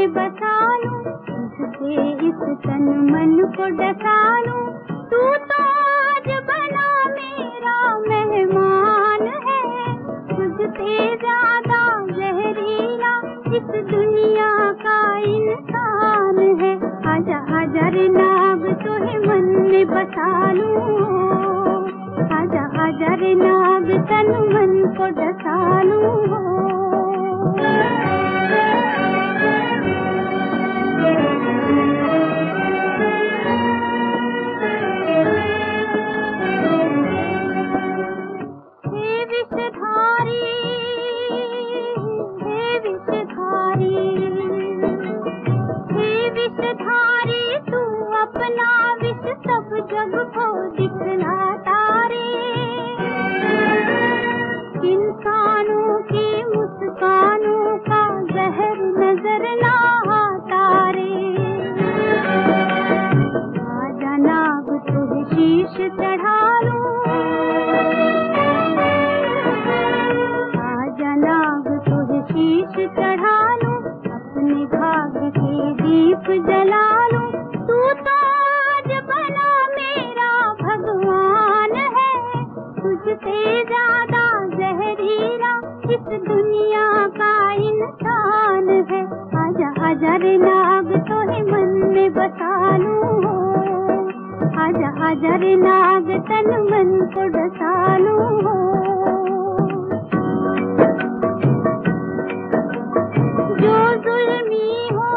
में बसा लूं, तुझसे इस तन मन को डसा लूं। तू तो आज बना मेरा मेहमान है, तुझसे ज्यादा जहरीला इस दुनिया का इंसान है। आजा आजा रे नाग तुहे मन में बसा लूं, आजा आजा रे नाग तन मन को डसा लूं। विषधारी तू अपना विष सब जग को दिखलाता रे, इंसानों की मुस्कानों का जहर नजर ना आता रे। आजा नाग तुझे शीश चढ़ा लूं, आजा नाग तुझे शीश चढ़ा लूं, अपने भाग्य के दीप जला लूं। तू तो आज बना मेरा भगवान है, तुझसे ज्यादा जहरीला इस दुनिया का इंसान है। आजा आजा रे नाग तोहे मन में बसा लूं, आजा आजा रे नाग तन मन को डसा लूं। जो जुल्मी हो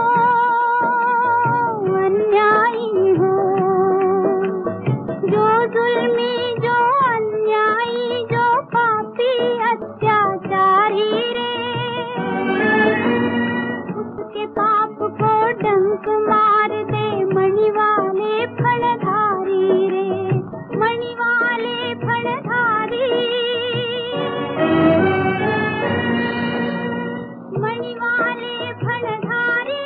अन्यायी हो, जो जुल्मी जो अन्यायी जो पापी अत्याचारी रे, उसके पाप को डंक मार दे मणि वाले फणधारी रे, मणि वाले फणधारी, मणि वाले फणधारी,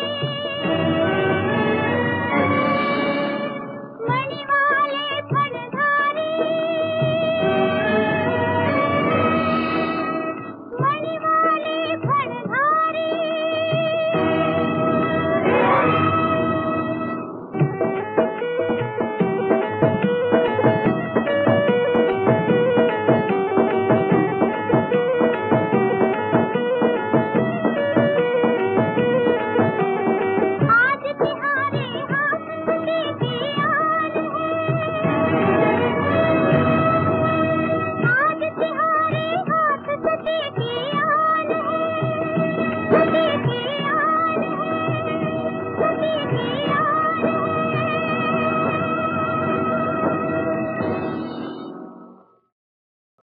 मणि वाले फणधारी, मणि वाले फणधारी। आज तिहारे हाथ सके की आन है, आज तिहारे हाथ सके की आन है।